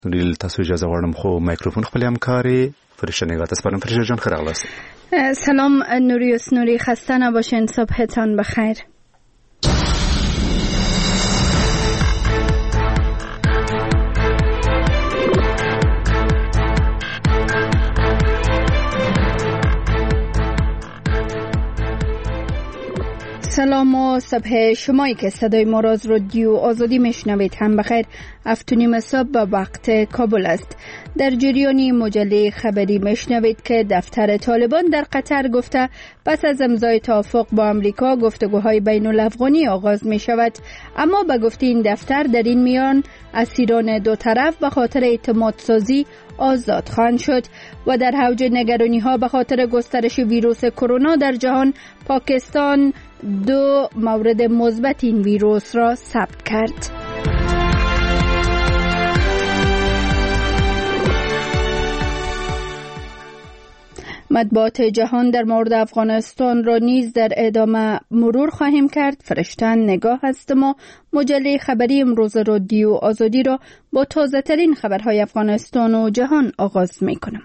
ریل تاسو اجازه غواړم خو مایکروفون خپل همکاري فرشته نگاه تسپارم. فرشته جان خیر اغلاست. سلام نوریوس نوری، خسته نباشین، صبحتان بخیر. سلام و صبح شمایی که صدای ما را از رادیو آزادی میشنوید هم بخیر. 7:30 صبح به وقت کابل است. در جریانی مجله خبری میشنوید که دفتر طالبان در قطر گفته پس از امضای توافق با امریکا گفتگوهای بین الافغانی آغاز می شود، اما به گفته این دفتر در این میان اسیران دو طرف به خاطر اعتماد سازی آزاد خواهند شد. و در اوج نگرانی ها به خاطر گسترش ویروس کرونا در جهان، پاکستان 2 مورد مثبت این ویروس را ثبت کرد. مطبوعات جهان در مورد افغانستان را نیز در ادامه مرور خواهیم کرد. فرشته نگاه هستم و مجله خبری امروز رادیو آزادی را با تازه ترین خبرهای افغانستان و جهان آغاز می کنم.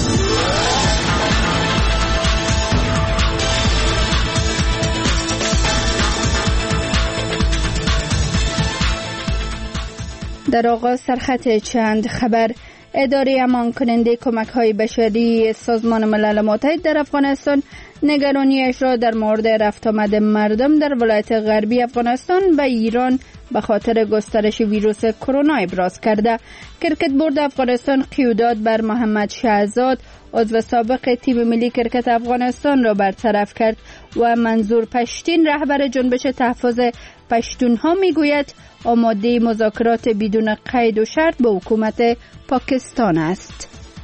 در آغاز سرخط چند خبر. اداره امان کننده کمک های بشری سازمان ملل متحد در افغانستان نگرانیش را در مورد رفت آمد مردم در ولایت غربی افغانستان به ایران به خاطر گسترش ویروس کرونا ابراز کرده. کرکت بورد افغانستان قیودات بر محمد شهزاد عضو سابق تیم ملی کرکت افغانستان را برطرف کرد و منظور پشتین رهبر جنبش تحفظ پشتونها میگوید آماده مذاکرات بدون قید و شرط با حکومت پاکستان است.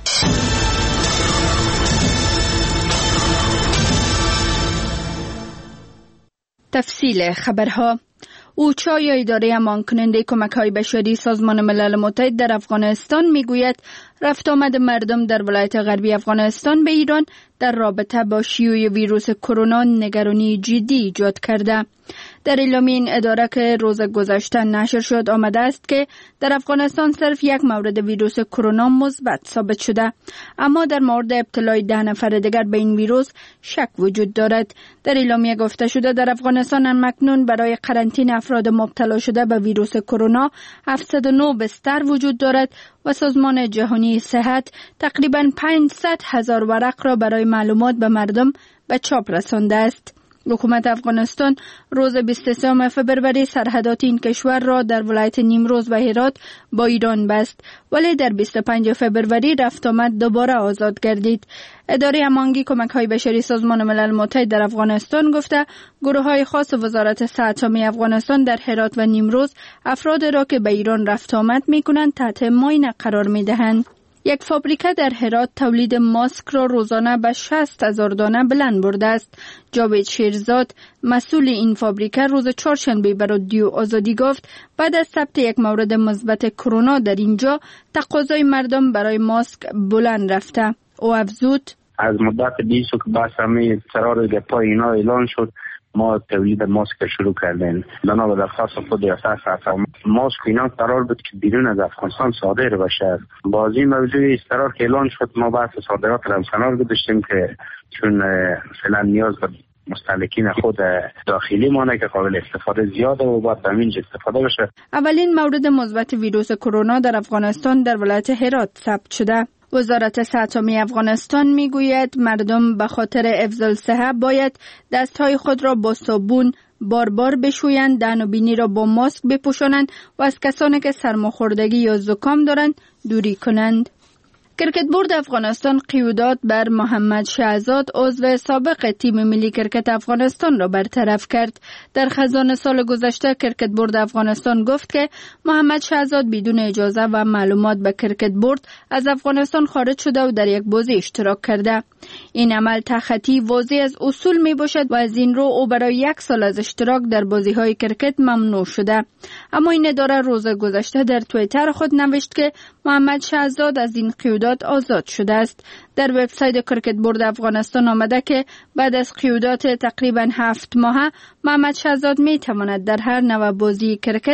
تفصیل خبرها. اوچا یا اداره امان کننده کمک های بشری سازمان ملل متحد در افغانستان میگوید رفت آمد مردم در ولایت غربی افغانستان به ایران در رابطه با شیوع ویروس کرونا نگرانی جدی ایجاد کرده. در اعلامیه این اداره که روز گذشته نشر شد آمده است که در افغانستان صرف 1 مورد ویروس کرونا مثبت ثابت شده، اما در مورد ابتلای 10 نفر دیگر به این ویروس شک وجود دارد. در اعلامیه گفته شده در افغانستان مکنون برای قرنطینه افراد مبتلا شده به ویروس کرونا 709 بستر وجود دارد و سازمان جهانی صحت تقریباً 500,000 ورق را برای معلومات به مردم به چاپ رسانده است. حکومت افغانستان روز 23 فبروری سرحدات این کشور را در ولایت نیمروز و هرات با ایران بست، ولی در 25 فبروری رفت آمد دوباره آزاد گردید. اداره هماهنگی کمک های بشری سازمان ملل متحد در افغانستان گفته گروه های خاص وزارت صحت عامه افغانستان در هرات و نیمروز افراد را که به ایران رفت آمد می کنند تحت معاینه قرار می دهند. یک فابریکه در هرات تولید ماسک را روزانه به 60,000 دانه بلند برده است. جاوید شیرزاد مسئول این فابریکه روز چهارشنبه به رادیو آزادی گفت بعد از ثبت 1 مورد مثبت کرونا در اینجا تقاضای مردم برای ماسک بلند رفته. او افزود از مدت 20 که بس همه قرار گپای اینا اعلان شد ما تولید ماسک شروع کردیم. بنا به درخواست خود ریاست ماسک اینا قرار بود که بیرون از افغانستان صادر بشه. بازی موضوع قرار که اعلان شد ما بحث صادرات را کنار گذاشتیم که چون فعلا نیاز به مستهلکین خود داخلی مانه که قابل استفاده زیاده و باید همینجا استفاده بشه. اولین مورد مثبت ویروس کرونا در افغانستان در ولایت هرات ثبت شده. وزارت صحت عامه افغانستان میگوید مردم به خاطر حفظ الصحه باید دستهای خود را با صابون بار بشویند، دهن و بینی را با ماسک بپوشانند و از کسانی که سرماخوردگی یا زکام دارند دوری کنند. کرکت بورد افغانستان قیودات بر محمد شهزاد عضو سابق تیم ملی کرکت افغانستان را برطرف کرد. در خزان سال گذشته کرکت بورد افغانستان گفت که محمد شهزاد بدون اجازه و معلومات به کرکت بورد از افغانستان خارج شده و در یک بازی اشتراک کرده. این عمل تخطی واضح از اصول می باشد و از این رو او برای 1 سال از اشتراک در بازی های کرکت ممنوع شده. اما این اداره روز گذشته در توییتر خود نوشت که محمد شهزاد از این قیودات آزاد شده است. در وبسایت کرکت بورد افغانستان آمده که بعد از قیودات تقریباً 7 ماه محمد شهزاد می تواند در هر نوع بازی کرکت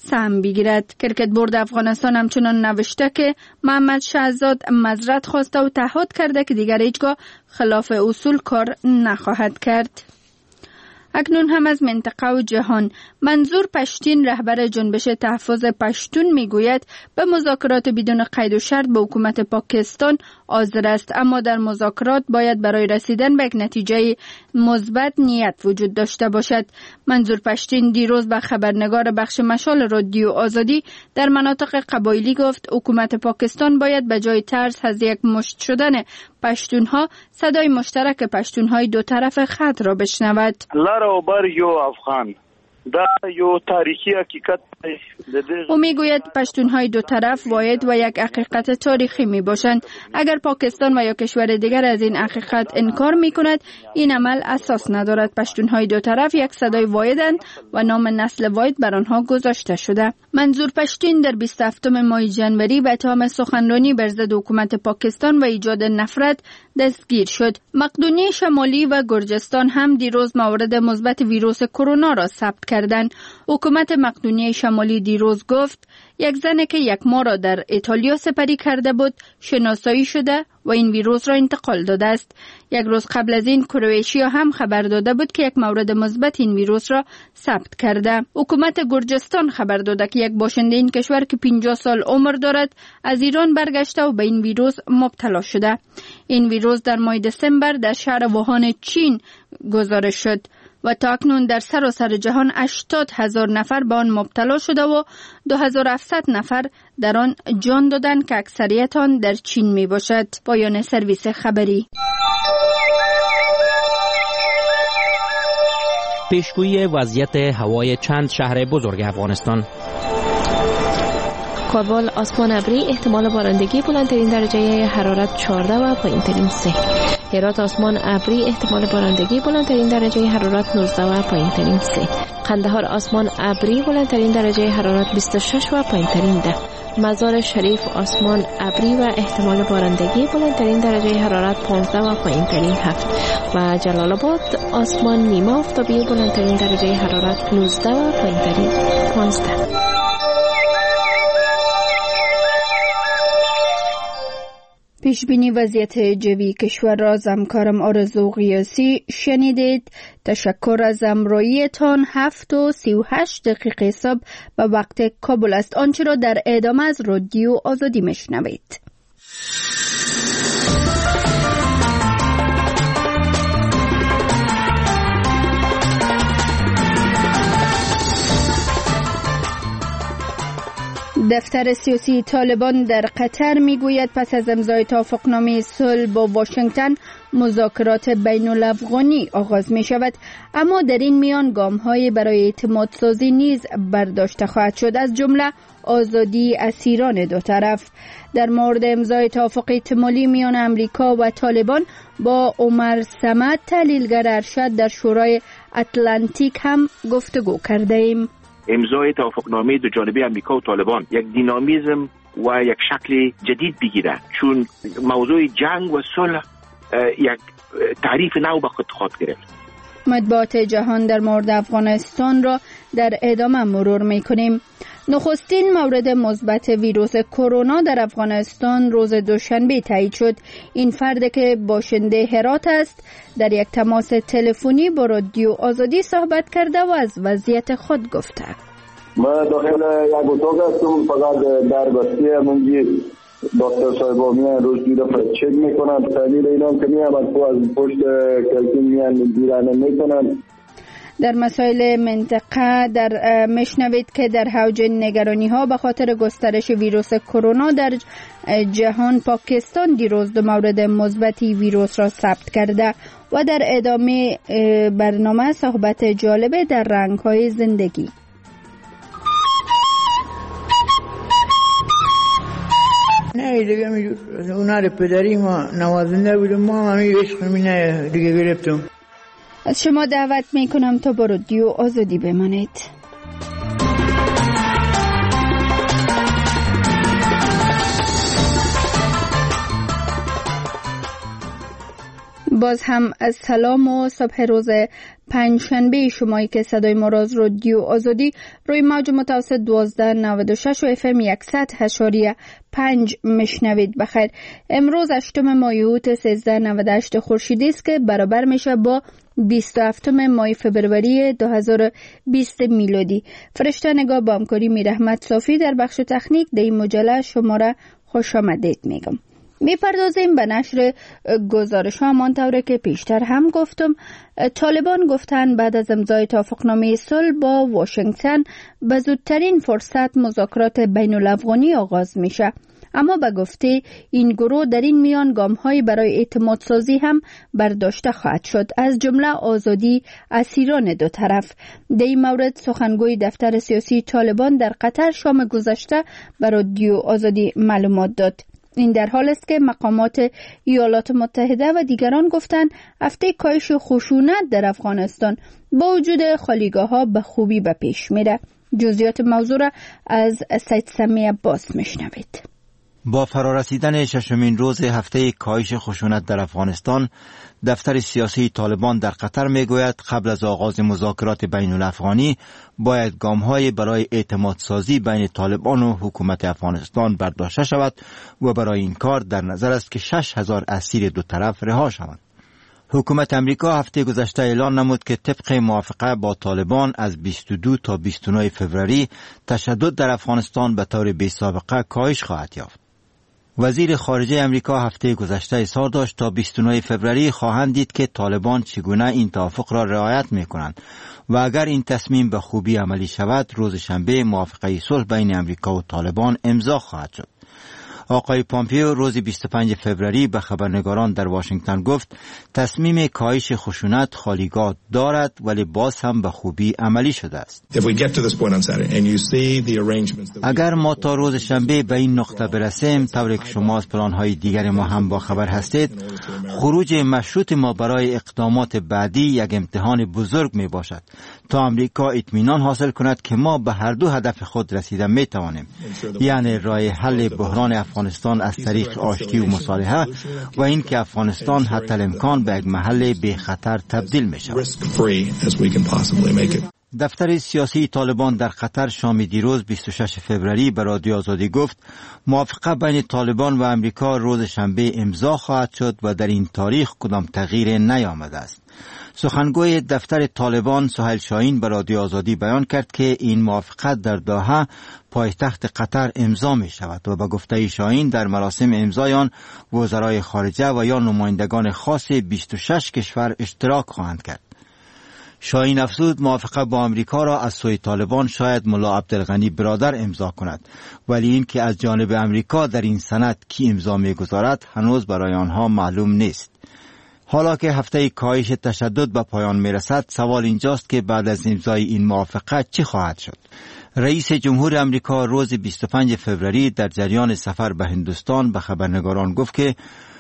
سهم بگیرد. کرکت بورد افغانستان همچنان نوشته که محمد شهزاد معذرت خواسته و تعهد کرده که دیگر هیچگاه خلاف اصول کار نخواهد کرد. اکنون هم از منطقه و جهان. منظور پشتین رهبر جنبش تحفظ پشتون میگوید به مذاکرات بدون قید و شرط با حکومت پاکستان حاضر است، اما در مذاکرات باید برای رسیدن به یک نتیجه مثبت نیت وجود داشته باشد. منظور پشتین دیروز به خبرنگار بخش مشال رادیو آزادی در مناطق قبایلی گفت حکومت پاکستان باید به جای ترس از یک مشت شدن پشتونها صدای مشترک پشتونهای دو طرف خط را بشنود. لر و بر یو افغان دا یو تاریخی حقیقت. او میگوید پشتونهای دو طرف واحد و یک حقیقت تاریخی می باشند. اگر پاکستان و یا کشور دیگر از این حقیقت انکار می کند این عمل اساس ندارد. پشتونهای دو طرف یک صدای واحدند و نام نسل واحد بر آنها گذاشته شده. منظور پشتین در 27 ماه ژانویه به اتهام سخنرانی بر ضد حکومت پاکستان و ایجاد نفرت دستگیر شد. مقدونیه شمالی و گرجستان هم دیروز موارد مثبت ویروس کرونا را ثبت کردند. حکومت مقدونیه شمالی دیروز گفت یک زن که یک ماه را در ایتالیا سپری کرده بود شناسایی شده و این ویروس را انتقال داده است. یک روز قبل از این کرواتیا هم خبر داده بود که یک مورد مثبت این ویروس را ثبت کرده. حکومت گرجستان خبر داده که یک باشنده این کشور که 50 سال عمر دارد از ایران برگشته و به این ویروس مبتلا شده. این ویروس در ماه دسامبر در شهر ووهان چین گزارش شد و تا اکنون در سراسر جهان 80,000 نفر به آن مبتلا شده و 2700 نفر در آن جان دادند که اکثریت آن در چین می باشد. پایان سرویس خبری. پیشگویی وضعیت هوای چند شهر بزرگ افغانستان. کابل آسمان ابری، احتمال بارندگی، بلندترین درجه حرارت 14 و پایینترین 3. هرات آسمان ابری، احتمال بارندگی، بلندترین درجه حرارت 19 و پایینترین 3. قندهار آسمان ابری، بلندترین درجه حرارت 26 و پایینترین 10. مزار شریف آسمان ابری و احتمال بارندگی، بلندترین درجه حرارت 15 و پایینترین 7. و جلال آباد آسمان نیمه آفتابی، بلندترین درجه حرارت 19 و پایینترین 15. پیشبینی وضعیت جوی کشور را از همکارم آرزو قیاسی شنیدید. تشکر از همراهیتان. 7:38 صبح به وقت کابل است. آنچه را در ادامه از رادیو آزادی میشنوید. دفتر سیاسی طالبان در قطر میگوید پس از امضای توافقنامه صلح با واشنگتن مذاکرات بین الافغانی آغاز می شود، اما در این میان گام‌های برای اعتماد سازی نیز برداشته خواهد شد، از جمله آزادی اسیران دو طرف. در مورد امضای توافق احتمالی میان امریکا و طالبان با عمر صمد، تحلیلگر ارشد در شورای اتلانتیک هم گفتگو کرده ایم. امضای توافقنامه دو جانبه امریکا و طالبان یک دینامیزم و یک شکل جدید بگیره، چون موضوع جنگ و صلح یک تعریف نو به خود خواهد گرفت. مطبوعات جهان در مورد افغانستان را در ادامه مرور می‌کنیم. نخستین مورد مثبت ویروس کرونا در افغانستان روز دوشنبه تایید شد. این فرد که باشنده هرات است در یک تماس تلفنی با رادیو آزادی صحبت کرده و از وضعیت خود گفته. ما داخل یک اتاق هستم، فقط در بسته همونجی دکتر صاحبا میان روز دیده چک میکنن، تحلیل اینا که میان از پشت کلکین میان دیرانه میکنن. در مسائل منطقه در مشنوید که در حوج نگرانی ها به خاطر گسترش ویروس کرونا در جهان پاکستان دیروز 2 مورد مثبتی ویروس را ثبت کرده و در ادامه برنامه صحبت جالب در رنگ های زندگی. نه دیگه میجور اونها پدری ما نوازنده بودم، ما همی عشق مینه دیگه گرفتم. از شما دعوت میکنم تا با رادیو آزادی بمانید. باز هم از سلام و صبح روز پنجشنبه شمایی که صدای ما را از رادیو آزادی روی موج متوسط 1296 و FM 100.5 میشنوید. بخیر. امروز 8 ماه اوت 1398 خورشیدی است که برابر میشه با 27 ماه فبروری 2020 میلادی. فرشته نگاه با همکاری میرحمت صافی در بخش تکنیک در این مجله شما را خوش آمدید میگم. میپردازیم به نشر گزارش ها. همانطور که پیشتر هم گفتم، طالبان گفتن بعد از امضای توافقنامه صلح با واشنگتن به زودترین فرصت مذاکرات بین الافغانی آغاز میشه. اما به گفته این گروه در این میان گام‌هایی برای اعتماد سازی هم برداشته خواهد شد، از جمله آزادی اسیران دو طرف. در این مورد سخنگوی دفتر سیاسی طالبان در قطر شام گذشته به رادیو آزادی معلومات داد. این در حال است که مقامات ایالات متحده و دیگران گفتند هفته کاهش خشونت در افغانستان با وجود خالیگاه‌ها به خوبی به پیش میره. جزئیات موضوع را از سید سمی عباس میشنوید. با فرارسیدن ششمین روز هفته کاهش خشونت در افغانستان، دفتر سیاسی طالبان در قطر میگوید قبل از آغاز مذاکرات بین الافغانی باید گام‌های برای اعتماد سازی بین طالبان و حکومت افغانستان برداشته شود و برای این کار در نظر است که 6,000 اسیر دو طرف رها شوند. حکومت امریکا هفته گذشته اعلان نمود که طبق موافقه با طالبان از 22 تا 29 فوریه تشدد در افغانستان به طور بی‌سابقه کاهش خواهد یافت. وزیر خارجه امریکا هفته گذشته اظهار داشت تا 29 فوریه خواهند دید که طالبان چگونه این توافق را رعایت می‌کنند و اگر این تصمیم به خوبی عملی شود روز شنبه موافقه صلح بین امریکا و طالبان امضا خواهد شد. آقای پامپیو روز 25 فوریه به خبرنگاران در واشنگتن گفت تصمیم کاهش خشونت خالیگاه دارد ولی باز هم به خوبی عملی شده است. اگر ما تا روز شنبه به این نقطه برسیم، طوری که شما از پلان‌های دیگر ما هم با خبر هستید، خروج مشروط ما برای اقدامات بعدی یک امتحان بزرگ می باشد تا امریکا اطمینان حاصل کند که ما به هر دو هدف خود رسیده می توانیم، یعنی راه حل بحران افغانستان از طریق آشتی و مصالحه و این که افغانستان حتی الامکان به یک محل بی خطر تبدیل می شود. دفتر سیاسی طالبان در قطر شام دیروز 26 فوریه به رادیو آزادی گفت موافقه بین طالبان و امریکا روز شنبه امضا خواهد شد و در این تاریخ کدام تغییر نیامده است. سخنگوی دفتر طالبان سهیل شاهین به رادیو آزادی بیان کرد که این موافقت در دوحه پایتخت قطر امضا می شود و به گفته شاهین در مراسم امضای آن وزرای خارجه و یا نمایندگان خاص 26 کشور اشتراک خواهند کرد. شاهین افزود موافقه با امریکا را از سوی طالبان شاید ملا عبدالغنی برادر امضا کند، ولی این که از جانب امریکا در این سند کی امضا می‌گذارد هنوز برای آنها معلوم نیست. حالا که هفته کاهش تشدد به پایان میرسد، سوال اینجاست که بعد از امضای این موافقه چی خواهد شد؟ رئیس جمهور امریکا روز 25 فوریه در جریان سفر به هندوستان به خبرنگاران گفت که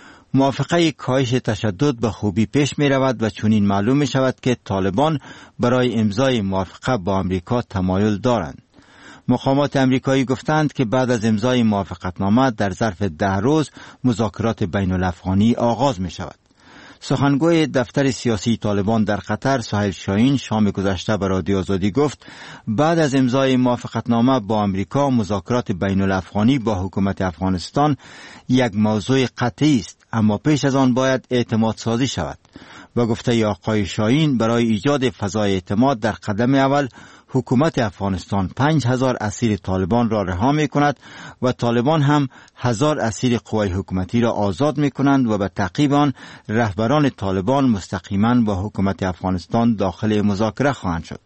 موافقه کاهش تشدد به خوبی پیش می رود و چنین معلوم می شود که طالبان برای امضای موافقه با امریکا تمایل دارند. مقامات امریکایی گفتند که بعد از امضای موافقتنامه در ظرف 10 روز مذاکرات بین الافغانی آغاز می شود. سخنگوی دفتر سیاسی طالبان در قطر سهیل شاهین شام گذشته به رادیو آزادی گفت بعد از امضای موافقتنامه با امریکا مذاکرات بین الافغانی با حکومت افغانستان یک موضوع قطعی است، اما پیش از آن باید اعتماد سازی شود. و گفته آقای شاهین برای ایجاد فضای اعتماد در قدم اول حکومت افغانستان 5,000 اسیر طالبان را رها می کند و طالبان هم 1,000 اسیر قوای حکومتی را آزاد می کنند و به تعقیب آن رهبران طالبان مستقیما با حکومت افغانستان داخل مذاکره خواهند شد.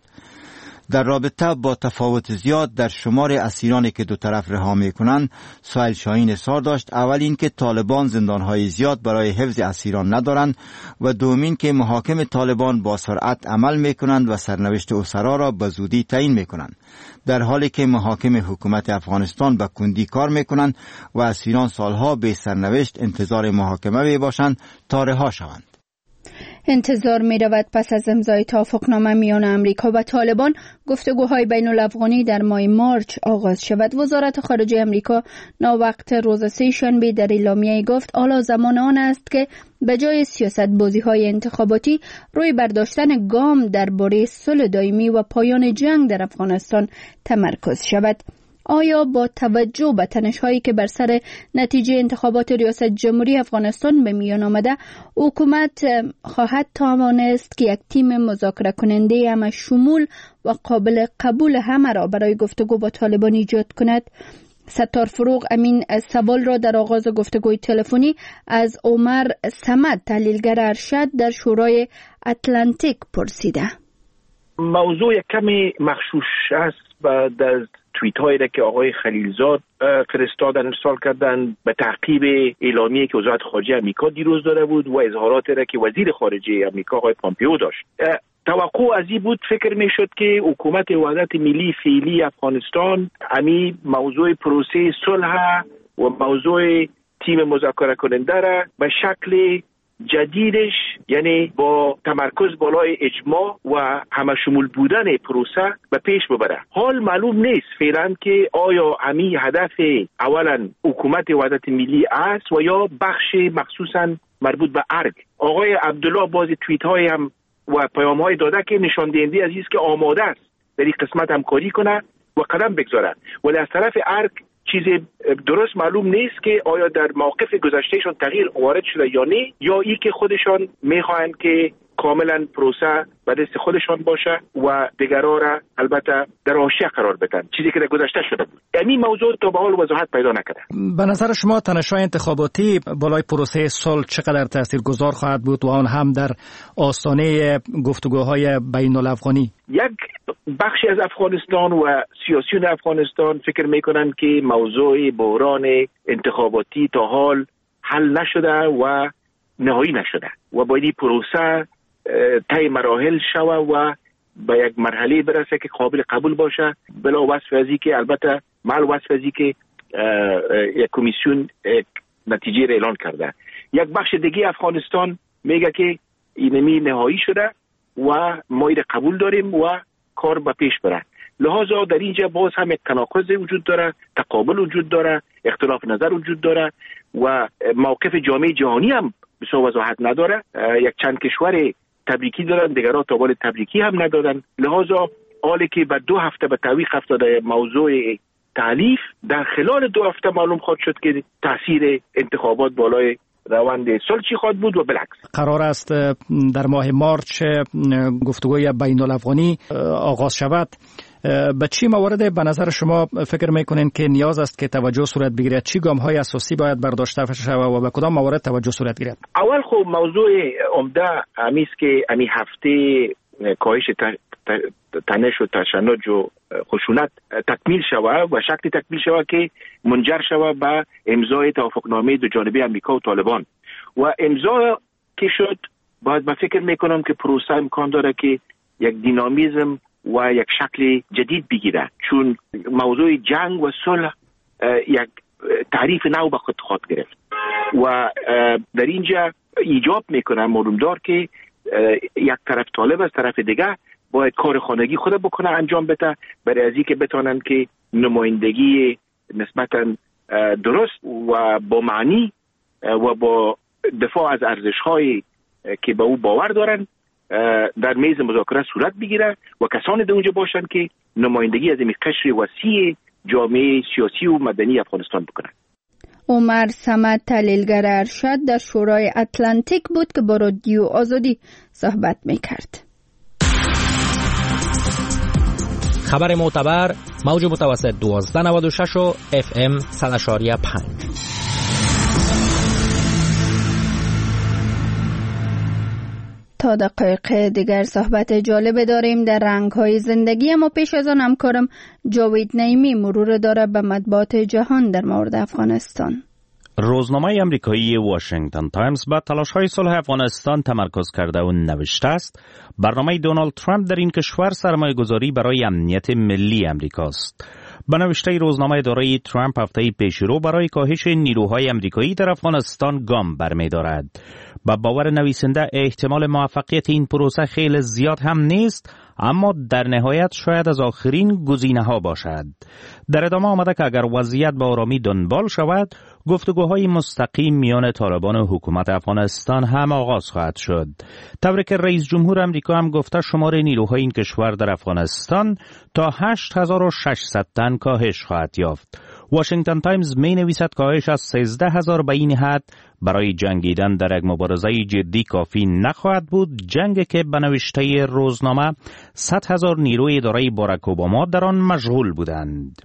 در رابطه با تفاوت زیاد در شمار اسیرانی که دو طرف رها می کنند، سهیل شاهین اظهار داشت اول این که طالبان زندانهای زیاد برای حفظ اسیران ندارند و دومین که محاکم طالبان با سرعت عمل می کنند و سرنوشت اسرا را به زودی تعیین می کنند، در حالی که محاکم حکومت افغانستان به کندی کار می کنند و اسیران سالها به سرنوشت انتظار محاکمه می باشند تا رها شوند. انتظار می رود پس از امضای توافقنامه میان امریکا و طالبان گفتگوهای بین الافغانی در ماه مارچ آغاز شود. وزارت خارجه امریکا ناوقت روز سه‌شنبه در اعلامیه گفت حالا زمان آن است که به جای سیاست بازی های انتخاباتی روی برداشتن گام درباره صلح دائمی و پایان جنگ در افغانستان تمرکز شود. آیا با توجه به تنش‌هایی که بر سر نتیجه انتخابات ریاست جمهوری افغانستان به میان آمده، حکومت خواهد توانست که یک تیم مذاکره کننده همه شمول و قابل قبول همه را برای گفتگو با طالبان ایجاد کند؟ ستار فروغ امین سوال را در آغاز گفتگوی تلفنی از عمر صمد تحلیلگر ارشد در شورای اتلانتیک پرسیده. موضوع کمی مخشوش است بعد از توییت هایی که آقای خلیلزاد فرستادن ارسال کردن به تعقیب اعلامیه‌ای که وزارت خارجه آمریکا دیروز داده بود و اظهاراتی را که وزیر خارجه آمریکا آقای پامپئو داشت. توقع از این بود، فکر میشد که حکومت وحدت ملی فعلی افغانستان امی موضوع پروسه صلح و موضوع تیم مذاکره کننده را به شکل جدیدش، یعنی با تمرکز بالای اجماع و همه شمول بودن پروسه به پیش ببره. حال معلوم نیست فعلا که آیا امی هدف اولا حکومت وحدت ملی است و یا بخش مخصوصا مربوط به ارگ. آقای عبدالله باز توییت های هم و پیام های داده که نشان دهنده از است که آماده است در این قسمت همکاری کنه و قدم بگذاره، ولی از طرف ارگ چیز درست معلوم نیست که آیا در موقف گذشتهشون تغییر وارد شده یا نه، یا ای که خودشان میخواهند که کاملا پروسه به دست خودشان باشه و دیگرها را البته در حاشیه قرار بدن، چیزی که در گذشته شده بود. این موضوع تا به حال وضاحت پیدا نکرده. به نظر شما تنش‌های انتخاباتی بالای پروسه صلح چقدر تاثیرگذار خواهد بود و آن هم در آستانه گفتگوهای بین الافغانی؟ یک بخشی از افغانستان و سیاسیون افغانستان فکر میکنند که موضوع بحران انتخاباتی تا حال حل نشده و نهایی نشده و باید این پروسه طی مراحل شوه و به یک مرحله برسه که قابل قبول باشه، بلا وصف ازی که البته مال وصف ازی که یک کمیسیون نتیجه را اعلان کرده. یک بخش دیگه افغانستان میگه که اینمی نهایی شده و ما این قبول داریم و کار به پیش بره. لحاظا در اینجا باز هم یک تناقض وجود داره، تقابل وجود داره، اختلاف نظر وجود داره و موقف جامعه جهانی هم بسیار وضاحت نداره. یک چند کشور تبریکی دارن، دیگرها تابال تبریکی هم ندادن. لحاظا حالی که به 2 هفته به تعویق افتاده موضوع تحلیف، در خلال 2 هفته معلوم خواهد شد که تاثیر انتخابات بالای روند صلح چی خواهد بود و بالعکس. قرار است در ماه مارچ گفتگوی بین الافغانی آغاز شود. به چی موارد به نظر شما فکر میکنین که نیاز است که توجه صورت بگیرد؟ چی گام‌های اساسی باید برداشته شود و به کدام موارد توجه صورت گیرد؟ اول خب موضوع عمده امیست که امی هفته کاهش تنش و تشنج و خشونت تکمیل شود و شکلی تکمیل شود که منجر شود به امضای توافقنامه دو جانبه امریکا و طالبان. و امضا که شد، باید به فکر میکنم که پروسه امکان داره که یک دینامیزم و یک شکل جدید بگیره، چون موضوع جنگ و صلح یک تعریف نو به خود خواهد گرفت و در اینجا ایجاب میکنه معلومدار که یک طرف طالب از طرف دیگه باید کار خانگی خود بکنه، انجام بده، برای ازی که بتونن که نمایندگی نسبتا درست و با معنی و با دفاع از ارزش‌های که به او باور دارن در میز مذاکره صورت بگیره و کسانی در اونجا باشن که نمایندگی از این قشر وسیع جامعه سیاسی و مدنی افغانستان بکنن. عمر صمد تحلیلگر ارشد در شورای اتلانتیک بود که با رادیو آزادی صحبت میکرد. خبر معتبر موج متوسط 1296 و FM 100.5. تا دقایق دیگر صحبت جالب داریم در رنگ‌های زندگی، اما پیش از آن همکارم جاوید نعیمی مرور داره به مطبوعات جهان در مورد افغانستان. روزنامه آمریکایی واشنگتن تایمز به تلاش‌های صلح افغانستان تمرکز کرده و نوشته است برنامه دونالد ترامپ در این کشور سرمایه‌گذاری برای امنیت ملی آمریکاست. به نوشته روزنامه اداره ترامپ هفته پیشرو برای کاهش نیروهای آمریکایی در افغانستان گام برمی‌دارد. با باور نویسنده احتمال موفقیت این پروسه خیلی زیاد هم نیست، اما در نهایت شاید از آخرین گزینه‌ها باشد. در ادامه آمده که اگر وضعیت به آرامی دنبال شود، گفتگوهای مستقیم میان طالبان و حکومت افغانستان هم آغاز خواهد شد. طوری که رئیس جمهور امریکا هم گفته شمار نیروهای این کشور در افغانستان تا 8600 تن کاهش خواهد یافت. واشنگتن تایمز می نویسد کاهش از 13000 به این حد برای جنگیدن در یک مبارزه جدی کافی نخواهد بود، جنگ که به نوشته روزنامه 100,000 نیروی اداره باراک اوباما در آن مشغول بودند.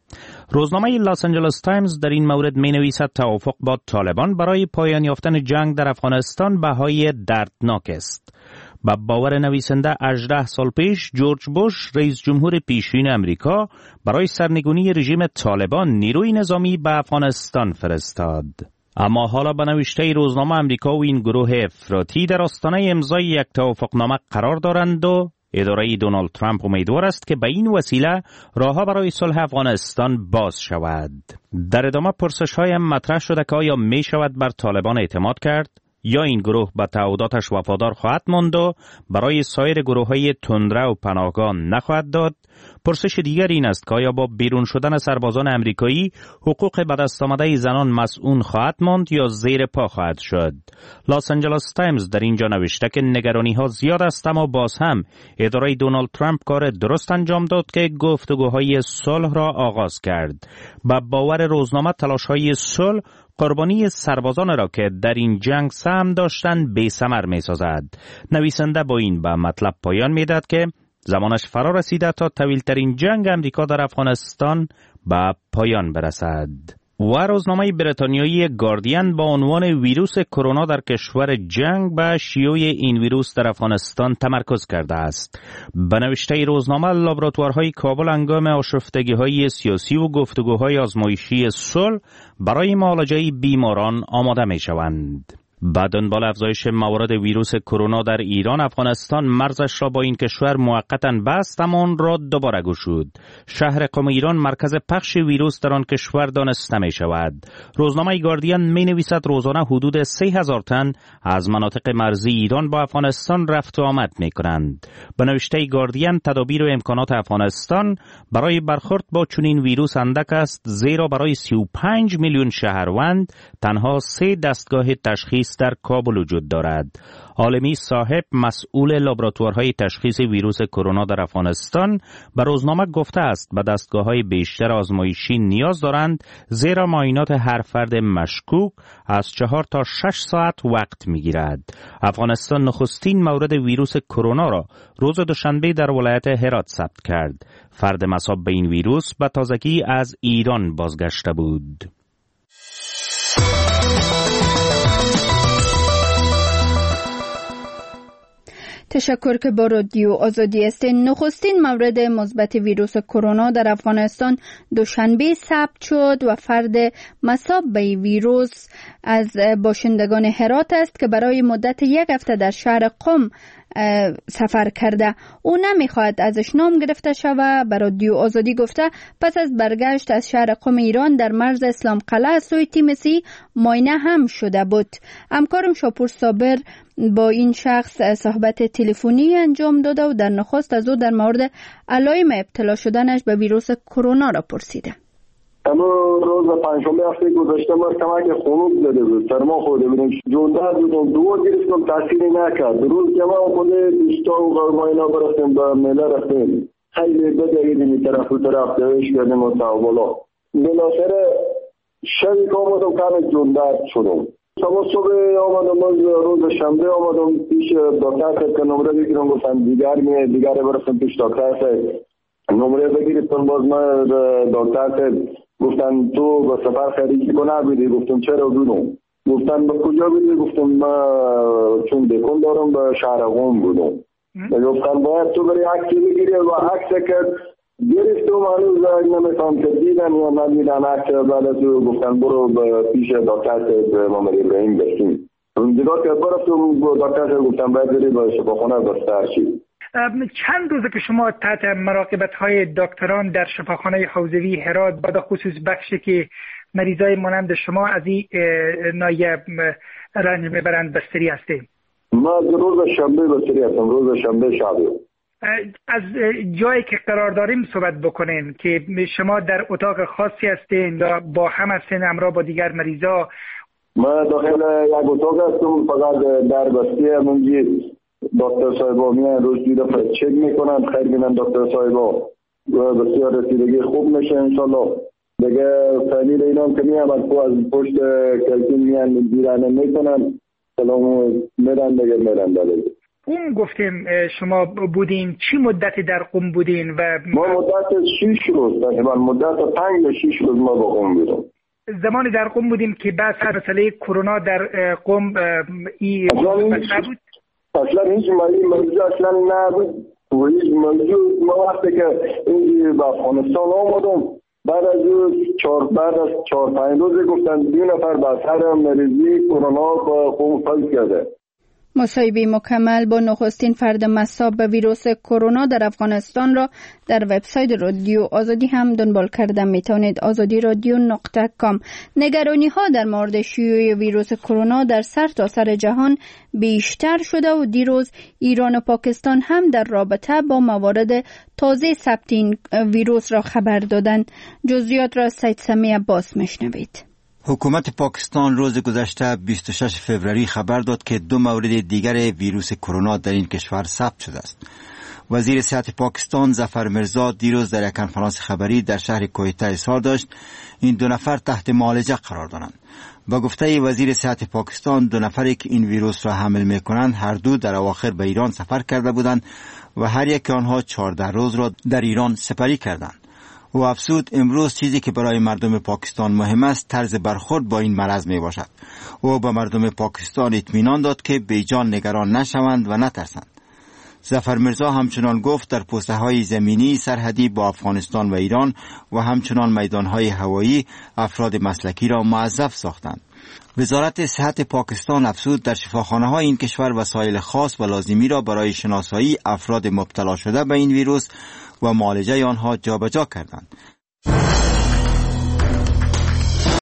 روزنامه لاس آنجلس تایمز در این مورد می نویسد توافق با طالبان برای پایان یافتن جنگ در افغانستان بهای دردناک است. با باور نویسنده 18 سال پیش جورج بوش رئیس جمهور پیشین امریکا برای سرنگونی رژیم طالبان نیروی نظامی به افغانستان فرستاد. اما حالا به نوشته روزنامه امریکا و این گروه افراطی در آستانه امضای یک توافقنامه قرار دارند و اداره دونالد ترامپ امیدوار است که به این وسیله راهها برای صلح افغانستان باز شود. در ادامه پرسش‌های هم مطرح شده که آیا می شود بر طالبان اعتماد کرد یا این گروه به تعهداتش وفادار خواهد ماند و برای سایر گروه‌های تندرو و پناهگاه نخواهد داد. پرسش دیگر این است که آیا با بیرون شدن سربازان امریکایی حقوق به دست آمده زنان مسئول خواهد ماند یا زیر پا خواهد شد. لاس آنجلس تایمز در اینجا نوشته که نگرانی‌ها زیاد است، اما باز هم اداره دونالد ترامپ کار درست انجام داد که گفتگوهای صلح را آغاز کرد. با باور روزنامه تلاش‌های صلح قربانی سربازان را که در این جنگ سهم داشتند بی‌ثمر می‌سازد. نویسنده با این به مطلب پایان می‌دهد که زمانش فرا رسیده تا طویل‌ترین جنگ امریکا در افغانستان به پایان برسد. و روزنامه بریتانیایی گاردین با عنوان ویروس کرونا در کشور جنگ به شیوع این ویروس در افغانستان تمرکز کرده است. به نوشته روزنامه لابراتوارهای کابل هنگام آشفتگی‌های سیاسی و گفتگوهای آزمایشی صلح برای معالجه بیماران آماده می‌شوند. بعد دنبال افزایش موارد ویروس کرونا در ایران، افغانستان مرزش را با این کشور موقتاً بست اما آن را دوباره گشود. شهر قم ایران مرکز پخش ویروس در آن کشور دانسته می شود. روزنامه گاردین می نویسد روزانه حدود 3000 تن از مناطق مرزی ایران با افغانستان رفت و آمد می کنند. به نوشته گاردین تدابیر و امکانات افغانستان برای برخورد با چنین ویروس اندک است، زیرا برای 35 میلیون شهروند تنها 3 دستگاه تشخیص در کابل وجود دارد. عالمی صاحب مسئول لابراتوارهای تشخیص ویروس کرونا در افغانستان به روزنامه گفته است به دستگاه‌های بیشتر آزمایشی نیاز دارند، زیرا معاینات هر فرد مشکوک از 4 تا 6 ساعت وقت می‌گیرد. افغانستان نخستین مورد ویروس کرونا را روز دوشنبه در ولایت هرات ثبت کرد. فرد مصاب به این ویروس به تازگی از ایران بازگشته بود. تشکر که با رادیو آزادی هستین. نخستین مورد مثبت ویروس کرونا در افغانستان دوشنبه ثبت شد و فرد مصاب به ویروس از باشندگان هرات است که برای مدت 1 هفته در شهر قم سفر کرده. او نمیخواهد ازش نام گرفته شود. به رادیو آزادی گفته پس از برگشت از شهر قم ایران در مرز اسلام قلعه سوی تیمسی معاینه هم شده بود. همکارم شاپور صابر با این شخص صحبت تلفنی انجام داده و در نخست از او در مورد علائم ابتلا شدنش به ویروس کرونا را پرسیده. اما روز پنجشنبه هفته گذشته ما کمک خنک زده بود، سرما خورده بودیم، جونده بودم، دو گرفتم، تاثیری نکرد. روز که ما خود بیشتر و غرماینا برفتیم به میله رفتیم، خیلی بدهیدیم این طرف و طرف دویش کردیم و تاولا. بلاخره شبی که آمدم کم جونده شدم. صبح آمدم، روز شنبه آمدم پیش دکتر که نمره بگیرم، گفتن دیگر برفتم پیش دکتر نمره بگیرم. باز من دکتر گفتن تو به سفر خریدی کنه بیدی. گفتم چرا بودم؟ گفتن به کجا بیدی؟ گفتم من چون بکن دارم به شهر قم بودم. گفتن باید تو بری عکسی بگیری و عکس که گرفتم هنوز نمیتونم که دیدن یا ندیدن عکس. بعد از او گفتن برو پیش دکتر محمد ابراهیم گشتیم. دیگه که برفتم دکتر گفتن باید بری به شفاخانه بستر شید. چند روزه که شما تحت مراقبت های دکتران در شفاخانه حوزوی هرات، بعد خصوص بخشی که مریضای مانند شما از این نایه رنج میبرند بستری هستیم؟ ما روز شنبه بستری هستم، روز شنبه شبه. از جایی که قرار داریم صحبت بکنین که شما در اتاق خاصی هستین یا با هم هستین همراه با دیگر مریضا؟ ما داخل یک اتاق هستم، فقط در بسته منجی دکتر صاحبا میان روز دو دفعه چک میکنن، خیر بینن دکتر صاحبا و بسیار رسیدگی خوب میشه انشالله. دیگه فامیل اینا که میان از پشت کلکین میان دیرانه میکنن، سلام میرن دیگه میرن دیگه. قم گفتیم شما بودین، چی مدتی در قم بودین؟ و ما مدت 6 روز، تقریبا مدت 5 یا 6 روز ما با قم بودیم. زمانی در قم بودیم که بعد مسئله کرونا در قم نبود؟ اصلا هیچ مریض اصلا نبود و هیچ موجود. ما وقتی که این به افغانستان آمدم بعد از 4-5 روز گفتن 2 نفر به اثر مریضی کرونا با قم فوت کرده. مصاحبه مکمل با نخستین فرد مصاب به ویروس کرونا در افغانستان را در وبسایت رادیو آزادی هم دنبال کردن میتونید. azadiradyo.com. نگرانی ها در مورد شیوع ویروس کرونا در سرتاسر جهان بیشتر شده و دیروز ایران و پاکستان هم در رابطه با موارد تازه ثبت این ویروس را خبر دادند. جزئیات را سید سمی عباس میشنوید. حکومت پاکستان روز گذشته 26 فوریه خبر داد که 2 مورد دیگر ویروس کرونا در این کشور ثبت شده است. وزیر صحت پاکستان ظفر مرزا دیروز در یک کنفرانس خبری در شهر کویته اظهار داشت این 2 نفر تحت معالجه قرار دارند. با گفته وزیر صحت پاکستان 2 نفری که این ویروس را حامل می‌کنند هر دو در اواخر به ایران سفر کرده بودند و هر یک آنها 14 روز را در ایران سپری کردند. و افزود امروز چیزی که برای مردم پاکستان مهم است طرز برخورد با این مرض می باشد. او به مردم پاکستان اطمینان داد که بیجان نگران نشوند و نترسند. ظفر مرزا همچنان گفت در پوسته‌های زمینی سرحدی با افغانستان و ایران و همچنان میدان‌های هوایی افراد مسلکی را موظف ساختند. وزارت صحت پاکستان افزود در شفاخانه‌های این کشور وسایل خاص و لازمی را برای شناسایی افراد مبتلا شده به این ویروس و معالجه آنها جابجا کردند.